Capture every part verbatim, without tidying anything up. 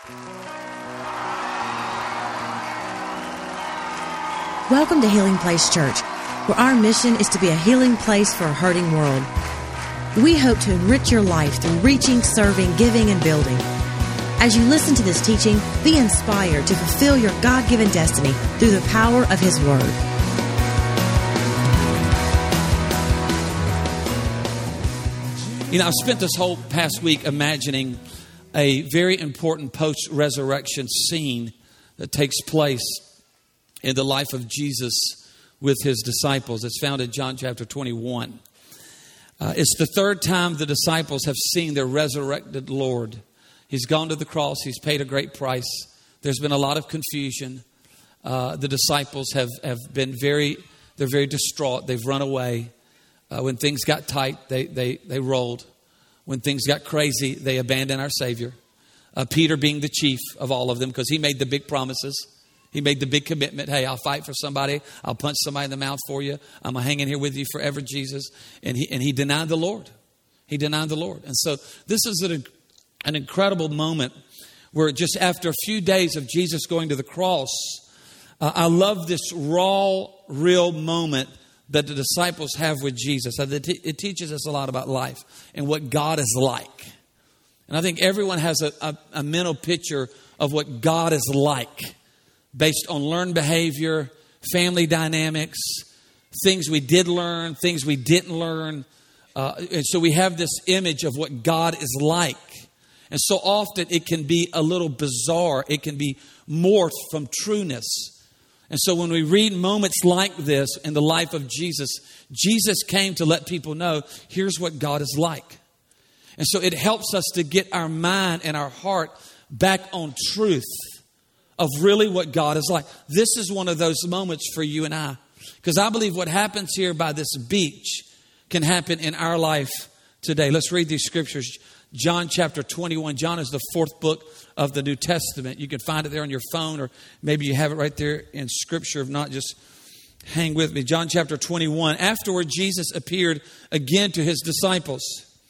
Welcome to Healing Place Church, where our mission is to be a healing place for a hurting world. We hope to enrich your life through reaching, serving, giving, and building. As you listen to this teaching, be inspired to fulfill your God-given destiny through the power of His Word. You know, I've spent this whole past week imagining a very important post-resurrection scene that takes place in the life of Jesus with His disciples. It's found in John chapter twenty-one. Uh, it's the third time the disciples have seen their resurrected Lord. He's gone to the cross. He's paid a great price. There's been a lot of confusion. Uh, the disciples have, have been very, they're very distraught. They've run away. Uh, when things got tight, they, they, they rolled. When things got crazy, they abandoned our Savior. Uh, Peter being the chief of all of them because he made the big promises. He made the big commitment. Hey, I'll fight for somebody. I'll punch somebody in the mouth for you. I'm going to hang in here with you forever, Jesus. And he, and he denied the Lord. He denied the Lord. And so this is an, an incredible moment where just after a few days of Jesus going to the cross, uh, I love this raw, real moment that the disciples have with Jesus. It teaches us a lot about life and what God is like. And I think everyone has a, a, a mental picture of what God is like based on learned behavior, family dynamics, things we did learn, things we didn't learn. Uh, and so we have this image of what God is like. And so often it can be a little bizarre. It can be morphed from trueness. And so when we read moments like this in the life of Jesus, Jesus came to let people know, here's what God is like. And so it helps us to get our mind and our heart back on truth of really what God is like. This is one of those moments for you and I. Because I believe what happens here by this beach can happen in our life today. Let's read these scriptures. John chapter twenty-one. John is the fourth book of the New Testament. You can find it there on your phone, or maybe you have it right there in Scripture. If not, just hang with me. John chapter twenty-one. Afterward, Jesus appeared again to His disciples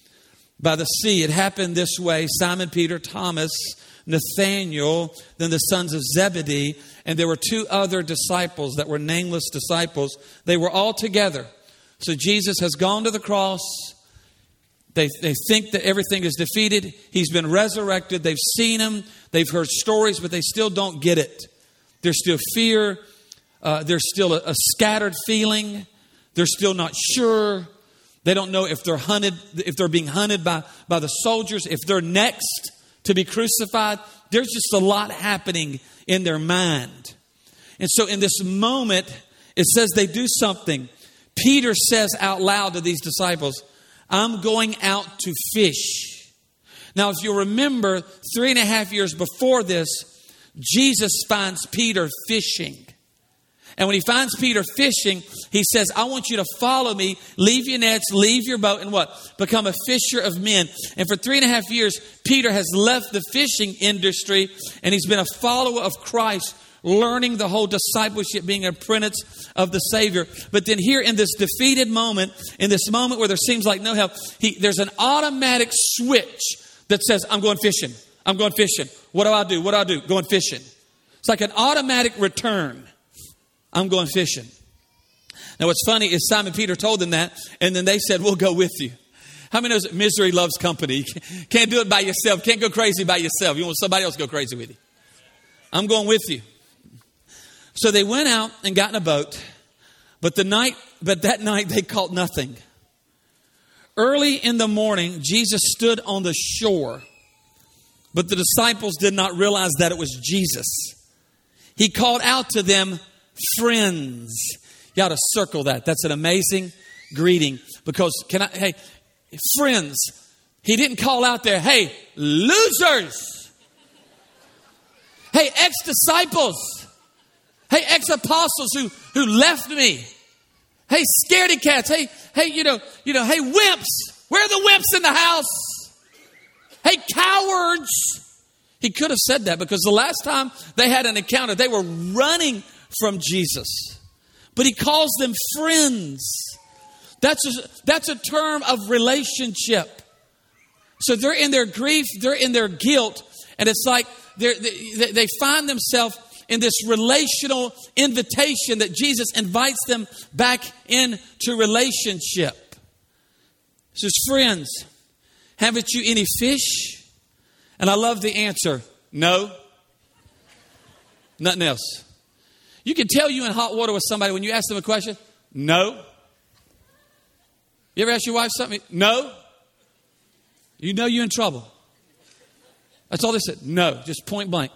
by the sea. It happened this way. Simon Peter, Thomas, Nathanael, then the sons of Zebedee, and there were two other disciples that were nameless disciples. They were all together. So Jesus has gone to the cross. They, they think that everything is defeated. He's been resurrected. They've seen Him. They've heard stories, but they still don't get it. There's still fear. Uh, there's still a, a scattered feeling. They're still not sure. They don't know if they're hunted, if they're being hunted by, by the soldiers, if they're next to be crucified. There's just a lot happening in their mind. And so in this moment, it says they do something. Peter says out loud to these disciples, I'm going out to fish. Now, if you remember, three and a half years before this, Jesus finds Peter fishing. And when He finds Peter fishing, He says, I want you to follow me, leave your nets, leave your boat, and what? Become a fisher of men. And for three and a half years, Peter has left the fishing industry, and he's been a follower of Christ, learning the whole discipleship, being an apprentice of the Savior. But then here in this defeated moment, in this moment where there seems like no help, he, there's an automatic switch that says, I'm going fishing. I'm going fishing. What do I do? What do I do? Going fishing. It's like an automatic return. I'm going fishing. Now what's funny is Simon Peter told them that, and then they said, we'll go with you. How many knows that misery loves company? Can't do it by yourself. Can't go crazy by yourself. You want somebody else to go crazy with you. I'm going with you. So they went out and got in a boat, but the night, but that night they caught nothing. Early in the morning, Jesus stood on the shore, but the disciples did not realize that it was Jesus. He called out to them, friends. You ought to circle that. That's an amazing greeting because can I, hey, friends. He didn't call out there, hey, losers. Hey, ex-disciples. Hey, ex-apostles who, who left me. Hey, scaredy cats. Hey, hey, you know, you know, hey, wimps. Where are the wimps in the house? Hey, cowards. He could have said that because the last time they had an encounter, they were running from Jesus. But He calls them friends. That's a, that's a term of relationship. So they're in their grief, they're in their guilt, and it's like they they find themselves in this relational invitation that Jesus invites them back into relationship. He says, friends, haven't you any fish? And I love the answer, no. Nothing else. You can tell you in hot water with somebody when you ask them a question, no. You ever ask your wife something? No. You know you're in trouble. That's all they said. No, just point blank.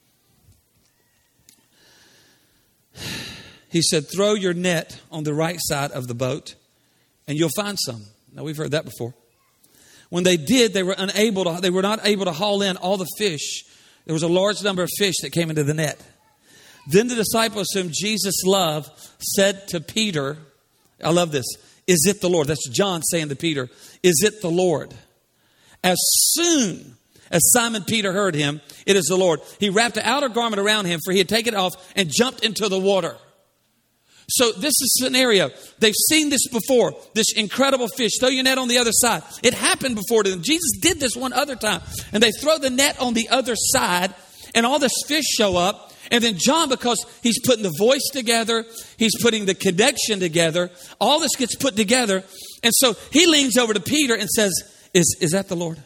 He said, throw your net on the right side of the boat and you'll find some. Now, we've heard that before. When they did, they were unable to, they were not able to haul in all the fish. There was a large number of fish that came into the net. Then the disciples whom Jesus loved said to Peter, I love this, is it the Lord? That's John saying to Peter, is it the Lord? As soon as Simon Peter heard him, it is the Lord, he wrapped an outer garment around him, for he had taken it off and jumped into the water. So this is a scenario. They've seen this before. This incredible fish. Throw your net on the other side. It happened before to them. Jesus did this one other time. And they throw the net on the other side and all this fish show up. And then John, because he's putting the voice together, he's putting the connection together. All this gets put together. And so he leans over to Peter and says, is, is that the Lord?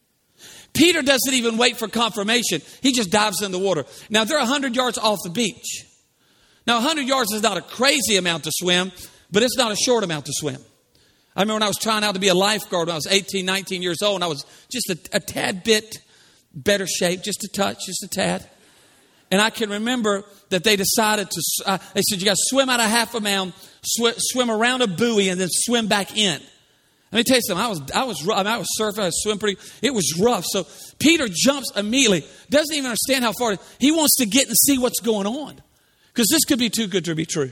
Peter doesn't even wait for confirmation. He just dives in the water. Now they're one hundred yards off the beach. Now, one hundred yards is not a crazy amount to swim, but it's not a short amount to swim. I remember when I was trying out to be a lifeguard when I was eighteen, nineteen years old, and I was just a, a tad bit better shape, just a touch, just a tad. And I can remember that they decided to, uh, they said, you got to swim out a half a mile, sw- swim around a buoy, and then swim back in. Let me tell you something. I was, I was, I, mean, I was surfing, I was swimming pretty, it was rough. So Peter jumps immediately, doesn't even understand how far, he wants to get and see what's going on. Because this could be too good to be true.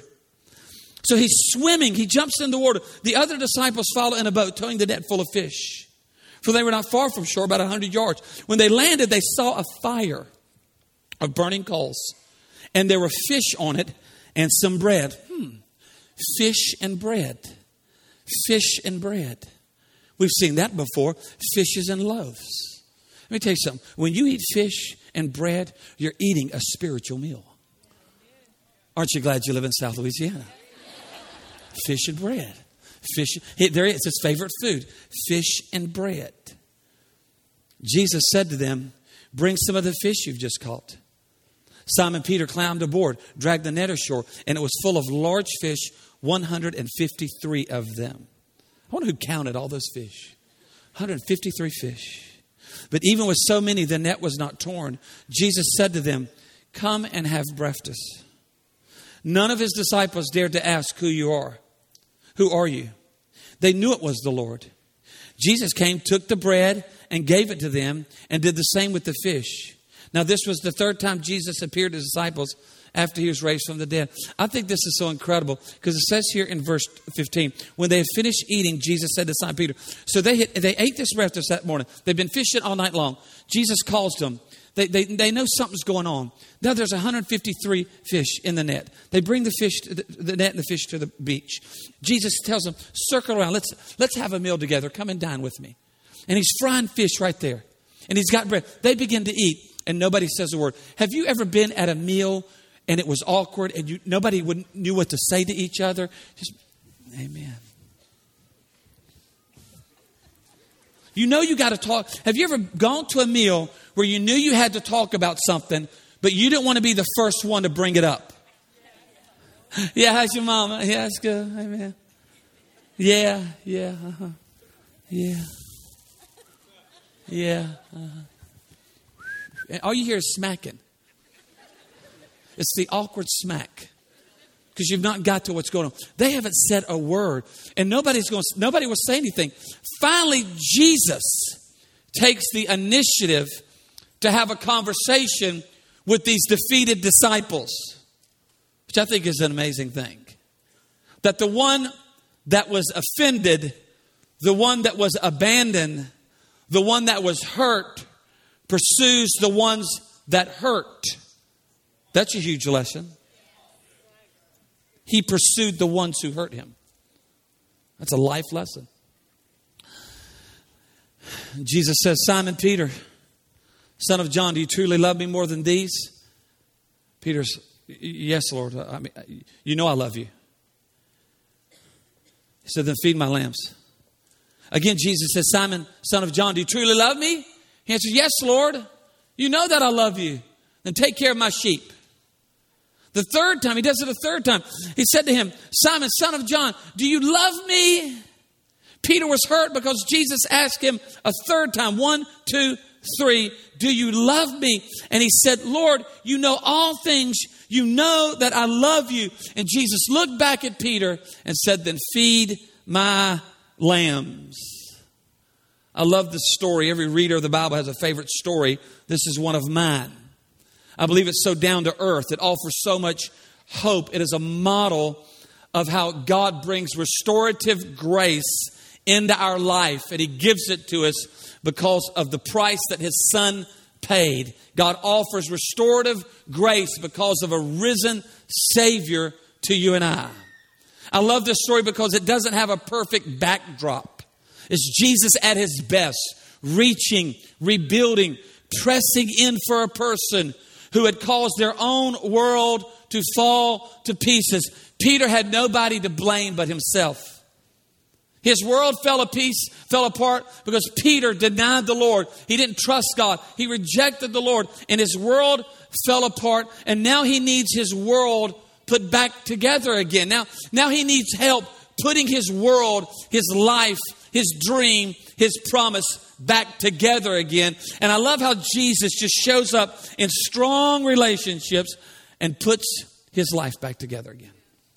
So he's swimming. He jumps in the water. The other disciples follow in a boat, towing the net full of fish. For they were not far from shore, about one hundred yards. When they landed, they saw a fire of burning coals. And there were fish on it and some bread. Hmm. Fish and bread. Fish and bread. We've seen that before. Fishes and loaves. Let me tell you something. When you eat fish and bread, you're eating a spiritual meal. Aren't you glad you live in South Louisiana? Fish and bread. Fish. There it is. It's his favorite food. Fish and bread. Jesus said to them, bring some of the fish you've just caught. Simon Peter climbed aboard, dragged the net ashore, and it was full of large fish, one hundred fifty-three of them. I wonder who counted all those fish. one hundred fifty-three fish. But even with so many, the net was not torn. Jesus said to them, come and have breakfast. None of his disciples dared to ask who you are. Who are you? They knew it was the Lord. Jesus came, took the bread and gave it to them and did the same with the fish. Now, this was the third time Jesus appeared to his disciples after he was raised from the dead. I think this is so incredible because it says here in verse fifteen, when they had finished eating, Jesus said to Simon Peter, so they had, they ate this breakfast that morning. They've been fishing all night long. Jesus calls them. They, they, they know something's going on. Now there's one hundred fifty-three fish in the net. They bring the fish, to the, the net and the fish to the beach. Jesus tells them, circle around. Let's, let's have a meal together. Come and dine with me. And he's frying fish right there. And he's got bread. They begin to eat and nobody says a word. Have you ever been at a meal and it was awkward and you, nobody would, knew what to say to each other? Just, amen. You know you got to talk. Have you ever gone to a meal where you knew you had to talk about something, but you didn't want to be the first one to bring it up? Yeah, how's your mama? Yeah, it's good. Amen. Yeah, yeah, uh-huh. Yeah. Yeah, uh-huh. And all you hear is smacking. It's the awkward smack. Because you've not got to what's going on. They haven't said a word. And nobody's going. Nobody will say anything. Finally, Jesus takes the initiative to have a conversation with these defeated disciples. Which I think is an amazing thing. That the one that was offended, the one that was abandoned, the one that was hurt, pursues the ones that hurt. That's a huge lesson. He pursued the ones who hurt him. That's a life lesson. Jesus says, Simon Peter, Son of John, do you truly love me more than these? Peter's, yes, Lord. I mean, you know I love you. He said, then feed my lambs. Again, Jesus says, Simon, son of John, do you truly love me? He answers, yes, Lord. You know that I love you. Then take care of my sheep. The third time, he does it a third time. He said to him, Simon, son of John, do you love me? Peter was hurt because Jesus asked him a third time, one, two, three, do you love me? And he said, Lord, you know all things. You know that I love you. And Jesus looked back at Peter and said, then feed my lambs. I love this story. Every reader of the Bible has a favorite story. This is one of mine. I believe it's so down to earth. It offers so much hope. It is a model of how God brings restorative grace into our life. And He gives it to us because of the price that His Son paid. God offers restorative grace because of a risen Savior to you and I. I love this story because it doesn't have a perfect backdrop. It's Jesus at His best, reaching, rebuilding, pressing in for a person who had caused their own world to fall to pieces. Peter had nobody to blame but himself. His world fell a piece, fell apart because Peter denied the Lord. He didn't trust God. He rejected the Lord, and his world fell apart. And now he needs his world put back together again. Now, now he needs help putting his world, his life, his dream, his promise back together again. And I love how Jesus just shows up in strong relationships and puts his life back together again.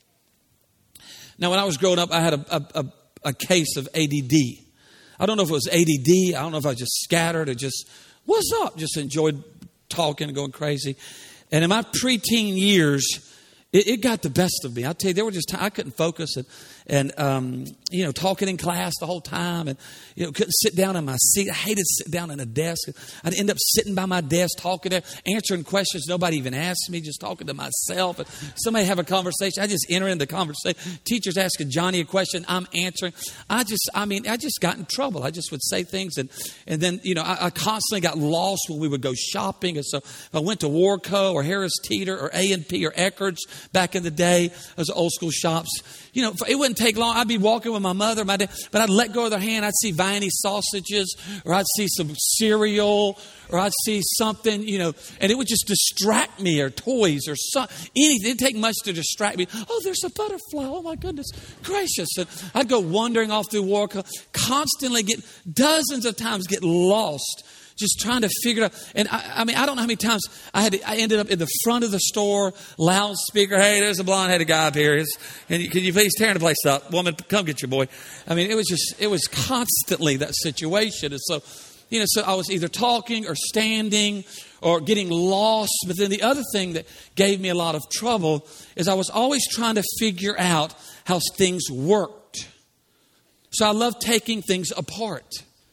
Now, when I was growing up, I had a, a, a, a case of A D D. I don't know if it was A D D. I don't know if I was just scattered or just, what's up? Just enjoyed talking and going crazy. And in my preteen years, it, it got the best of me. I'll tell you, there were just times I couldn't focus and, and um, you know, talking in class the whole time, and you know, couldn't sit down in my seat. I hated sitting down in a desk. I'd end up sitting by my desk, talking there, answering questions nobody even asked me, just talking to myself. And somebody have a conversation, I just enter into the conversation. Teacher's asking Johnny a question, I'm answering. I just, I mean, I just got in trouble. I just would say things, and and then you know, I, I constantly got lost when we would go shopping. And so if I went to Warco or Harris Teeter or A and P or Eckerd's back in the day, those old school shops. You know, it wouldn't take long. I'd be walking with my mother, my dad, but I'd let go of their hand. I'd see Viney sausages, or I'd see some cereal, or I'd see something, you know, and it would just distract me, or toys, or something. Anything. It didn't take much to distract me. Oh, there's a butterfly. Oh, my goodness gracious. And I'd go wandering off through Warco, constantly get, dozens of times get lost, just trying to figure it out. And I, I mean, I don't know how many times I had to, I ended up in the front of the store, loudspeaker. Hey, there's a blonde-headed guy up here. Is, can, you, can you please tear the place up? Woman, come get your boy. I mean, it was just, it was constantly that situation. And so, you know, so I was either talking or standing or getting lost. But then the other thing that gave me a lot of trouble is I was always trying to figure out how things worked. So I love taking things apart.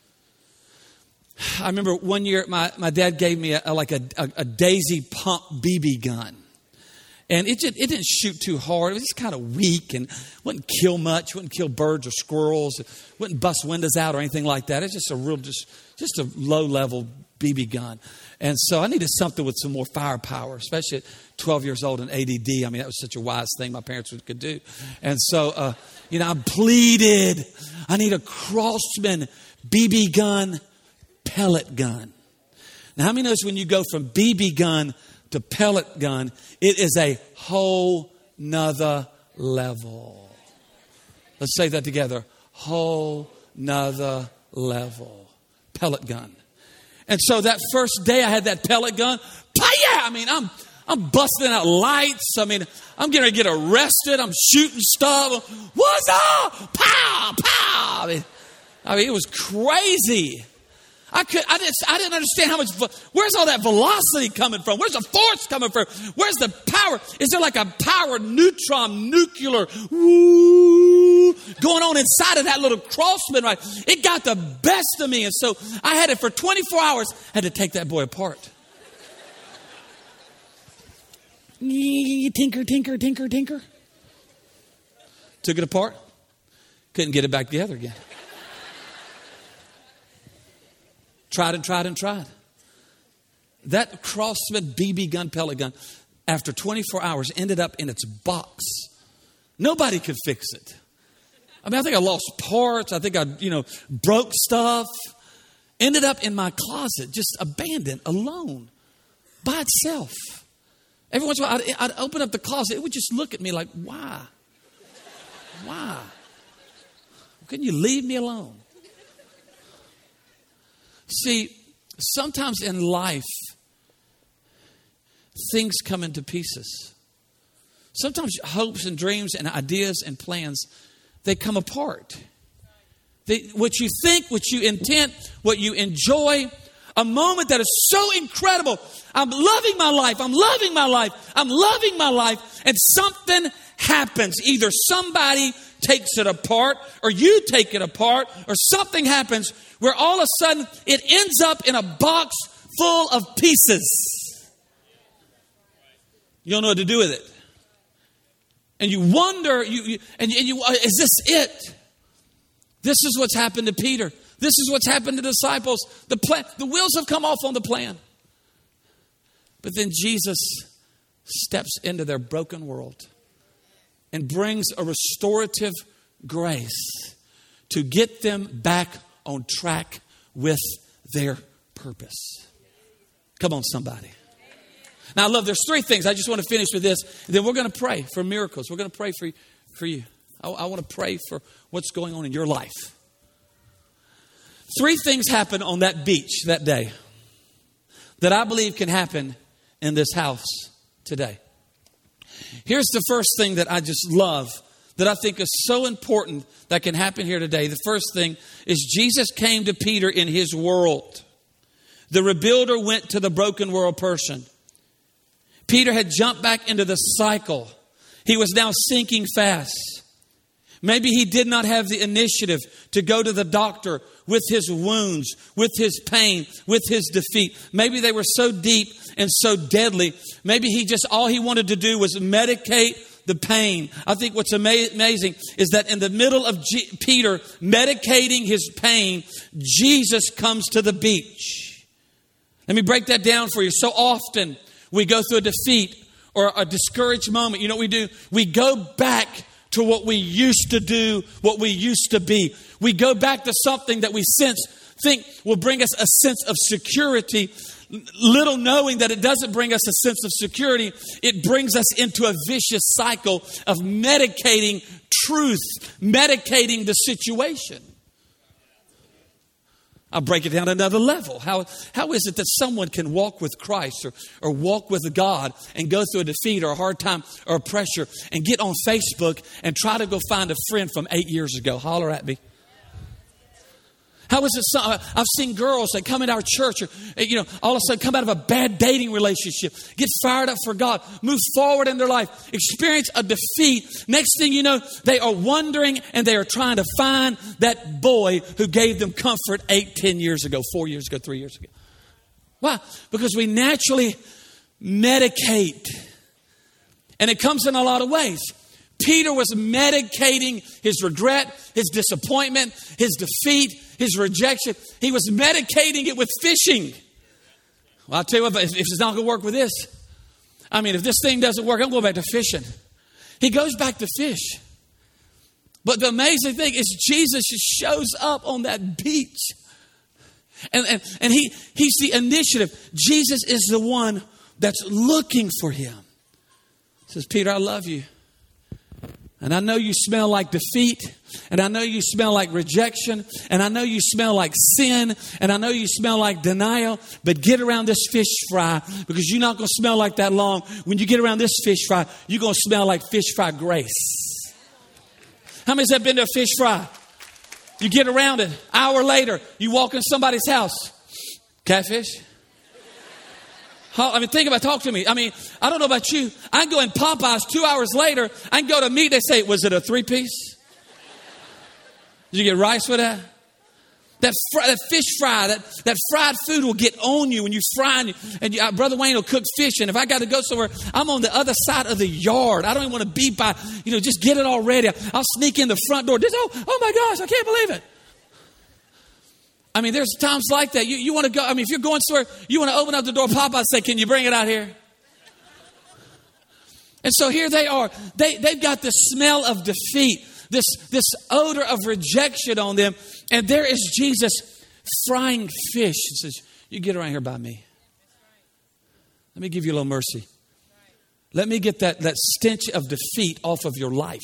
I remember one year my, my dad gave me a, a, like a, a, a Daisy pump B B gun. And it just, it didn't shoot too hard. It was just kind of weak and wouldn't kill much. Wouldn't kill birds or squirrels. Wouldn't bust windows out or anything like that. It's just a real, just, just a low-level B B gun. And so I needed something with some more firepower, especially at twelve years old and A D D. I mean, that was such a wise thing my parents could do. And so, uh, you know, I pleaded, I need a Craftsman B B gun pellet gun. Now, how many knows when you go from B B gun to pellet gun, it is a whole nother level. Let's say that together. Whole nother level. Pellet gun. And so that first day I had that pellet gun, yeah, I mean, I'm I'm busting out lights. I mean, I'm going to get arrested. I'm shooting stuff. What's up? Pow, pow. I mean, I mean, it was crazy. I could, I didn't, I didn't understand how much, where's all that velocity coming from? Where's the force coming from? Where's the power? Is there like a power neutron, nuclear, woo, going on inside of that little Craftsman, right? It got the best of me. And so I had it for twenty-four hours. I had to take that boy apart. Tinker, tinker, tinker, tinker. Took it apart. Couldn't get it back together again. Tried and tried and tried. That Craftsman B B gun, pellet gun, after twenty-four hours, ended up in its box. Nobody could fix it. I mean, I think I lost parts. I think I, you know, broke stuff. Ended up in my closet, just abandoned, alone, by itself. Every once in a while, I'd, I'd open up the closet. It would just look at me like, why? Why? Couldn't you leave me alone? See, sometimes in life, things come into pieces. Sometimes hopes and dreams and ideas and plans, they come apart. They, what you think, what you intend, what you enjoy, a moment that is so incredible. I'm loving my life. I'm loving my life. I'm loving my life. And something happens. Either somebody takes it apart or you take it apart or something happens where all of a sudden it ends up in a box full of pieces. You don't know what to do with it. And you wonder, you, you and, and you, is this it? This is what's happened to Peter. This is what's happened to the disciples. The plan, the wheels have come off on the plan. But then Jesus steps into their broken world and brings a restorative grace to get them back on track with their purpose. Come on, somebody. Now, I love, there's three things. I just want to finish with this. And then we're going to pray for miracles. We're going to pray for, for you. I, I want to pray for what's going on in your life. Three things happened on that beach that day that I believe can happen in this house today. Here's the first thing that I just love, that I think is so important that can happen here today. The first thing is Jesus came to Peter in his world. The rebuilder went to the broken world person. Peter had jumped back into the cycle. He was now sinking fast. Maybe he did not have the initiative to go to the doctor with his wounds, with his pain, with his defeat. Maybe they were so deep and so deadly. Maybe he just, all he wanted to do was medicate the pain. I think what's ama- amazing is that in the middle of G- Peter medicating his pain, Jesus comes to the beach. Let me break that down for you. So often we go through a defeat or a discouraged moment. You know what we do? We go back to what we used to do, what we used to be. We go back to something that we sense, think will bring us a sense of security, little knowing that it doesn't bring us a sense of security. It brings us into a vicious cycle of medicating truth, medicating the situation. I'll break it down to another level. How, how is it that someone can walk with Christ or, or walk with God and go through a defeat or a hard time or a pressure and get on Facebook and try to go find a friend from eight years ago? Holler at me. How is it? So, I've seen girls that come into our church, or, you know, all of a sudden come out of a bad dating relationship, get fired up for God, move forward in their life, experience a defeat. Next thing you know, they are wondering and they are trying to find that boy who gave them comfort eight, ten years ago, four years ago, three years ago. Why? Because we naturally medicate. And it comes in a lot of ways. Peter was medicating his regret, his disappointment, his defeat, his rejection. He was medicating it with fishing. Well, I'll tell you what, if it's not going to work with this, I mean, if this thing doesn't work, I'm going back to fishing. He goes back to fish. But the amazing thing is Jesus just shows up on that beach. And, and, and he, he's the initiative. Jesus is the one that's looking for him. He says, Peter, I love you. And I know you smell like defeat. And I know you smell like rejection. And I know you smell like sin. And I know you smell like denial. But get around this fish fry, because you're not going to smell like that long. When you get around this fish fry, you're going to smell like fish fry grace. How many's ever been to a fish fry? You get around it. Hour later, you walk in somebody's house. Catfish? I mean, think about it. Talk to me. I mean, I don't know about you. I can go in Popeyes two hours later. I can go to meat. They say, was it a three-piece? Did you get rice with that? That, fr- that fish fry, that, that fried food will get on you when you fry. And, you, and you, uh, Brother Wayne will cook fish. And if I got to go somewhere, I'm on the other side of the yard. I don't even want to be by, you know, just get it all ready. I'll sneak in the front door. Just, oh, oh my gosh, I can't believe it. I mean, there's times like that. You, you want to go, I mean, if you're going somewhere, you want to open up the door, Papa, say, can you bring it out here? And so here they are. They, they've got this smell of defeat, this, this odor of rejection on them. And there is Jesus frying fish. He says, you get around here by me. Let me give you a little mercy. Let me get that, that stench of defeat off of your life.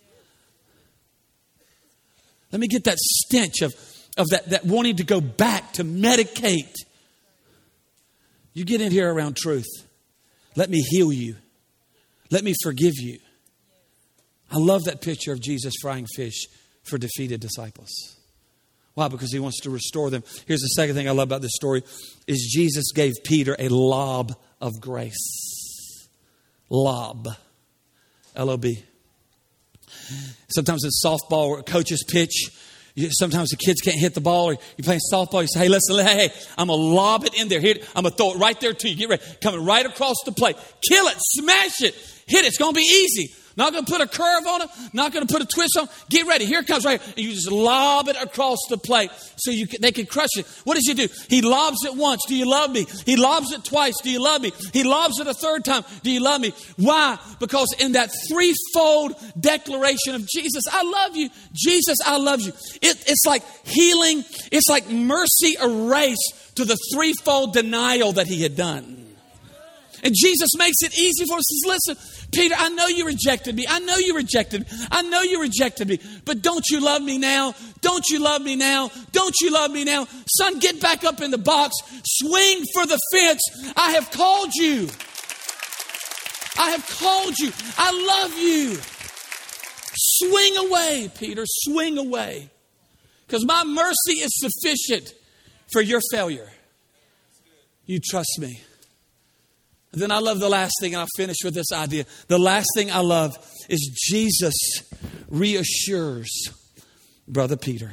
Let me get that stench of, of that, that wanting to go back to medicate. You get in here around truth. Let me heal you. Let me forgive you. I love that picture of Jesus frying fish for defeated disciples. Why? Because he wants to restore them. Here's the second thing I love about this story is Jesus gave Peter a lob of grace. Lob. L O B. Sometimes in softball or coaches pitch, you, sometimes the kids can't hit the ball or you're playing softball. You say, hey, listen, hey, hey, I'm going to lob it in there. Here, I'm going to throw it right there to you. Get ready. Coming right across the plate. Kill it. Smash it. Hit it. It's going to be easy. Not going to put a curve on it. Not going to put a twist on it. Get ready. Here it comes right here. And you just lob it across the plate so you can, they can crush it. What does he do? He lobs it once. Do you love me? He lobs it twice. Do you love me? He lobs it a third time. Do you love me? Why? Because in that threefold declaration of Jesus, I love you. Jesus, I love you. It, it's like healing. It's like mercy erased to the threefold denial that he had done. And Jesus makes it easy for us. He says, listen, Peter, I know you rejected me. I know you rejected me. I know you rejected me. But don't you love me now? Don't you love me now? Don't you love me now? Son, get back up in the box. Swing for the fence. I have called you. I have called you. I love you. Swing away, Peter. Swing away. Because my mercy is sufficient for your failure. You trust me. And then I love the last thing, and I'll finish with this idea. The last thing I love is Jesus reassures Brother Peter.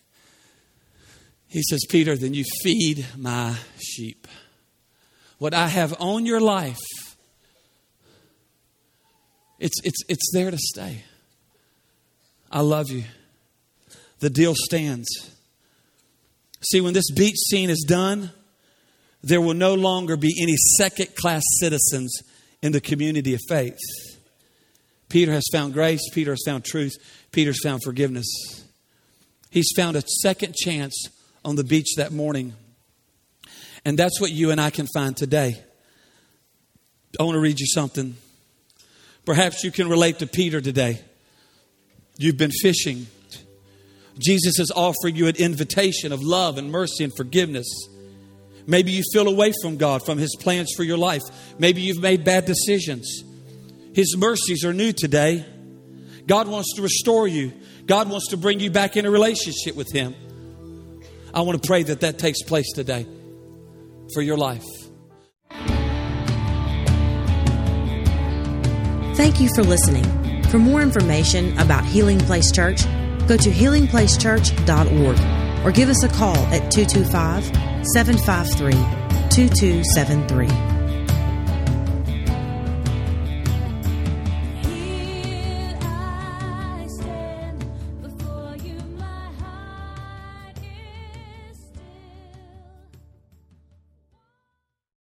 He says, Peter, then you feed my sheep. What I have on your life, it's, it's, it's there to stay. I love you. The deal stands. See, when this beach scene is done, there will no longer be any second-class citizens in the community of faith. Peter has found grace. Peter has found truth. Peter's found forgiveness. He's found a second chance on the beach that morning. And that's what you and I can find today. I want to read you something. Perhaps you can relate to Peter today. You've been fishing. Jesus is offering you an invitation of love and mercy and forgiveness. Maybe you feel away from God, from His plans for your life. Maybe you've made bad decisions. His mercies are new today. God wants to restore you. God wants to bring you back in a relationship with Him. I want to pray that that takes place today for your life. Thank you for listening. For more information about Healing Place Church, go to healing place church dot org or give us a call at two two five, seven five three, two two seven three.